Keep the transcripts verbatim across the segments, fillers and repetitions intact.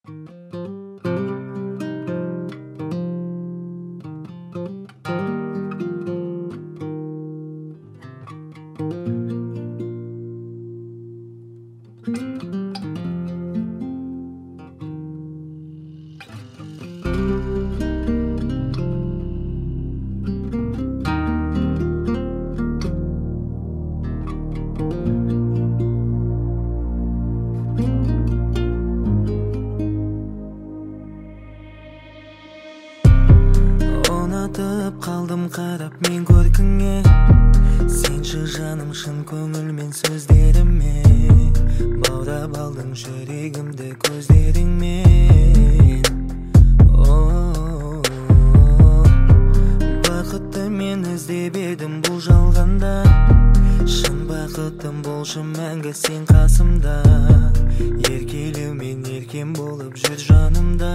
Ұнатып қалдым қарап мен көркіңе, сенші жаным шын көңілмен сөздеріме, баурап алдың жүрегімді көздеріңмен. О, бақытты мен іздеп едім бұл жалғанда, шын бақыттым болшы мәңгі сен қасымда, еркелеумен еркем болып жүр жанымда.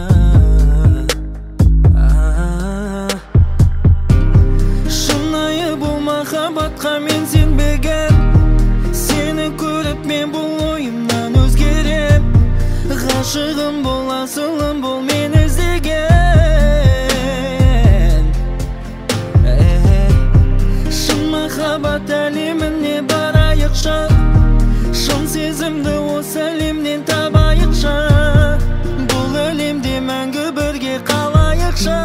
Махаббатқа мен сенбеген, сені көріп мен бұл ойымнан өзгерем. Ғашығым бол, асылым бол, мен іздеген. Шын махаббат әлеміне барайықшы, шын сезімді осы әлемнен табайықшы, бұл әлемде мәңгі бірге қалайықшы.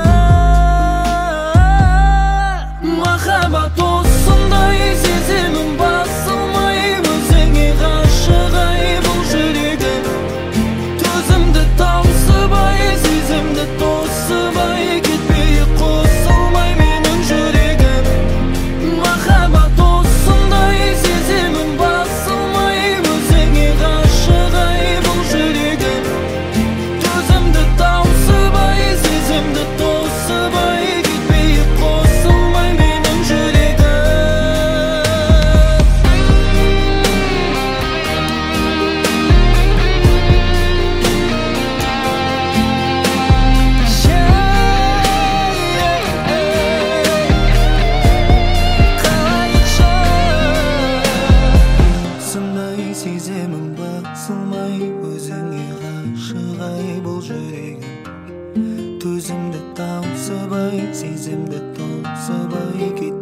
Махаббат осындай, сезімім басылмай, өзіңе ғашық ай бұл жүрегім. Төзімді таусылмай, сезімді тосылмай, кетпей қосылмай менің жүрегім. Махаббат осындай, сезімім басылмай, өзіңе ғашық ай бұл жүрегім. Төзімді таусылмай, сезімді тосылмай, кетпей қосылмай менің жүрегім. Сондай сеземім басылмай, өзіңе ғашық ай бұл жүрегім. Төзімді таусылмай, сезімді тосылмай,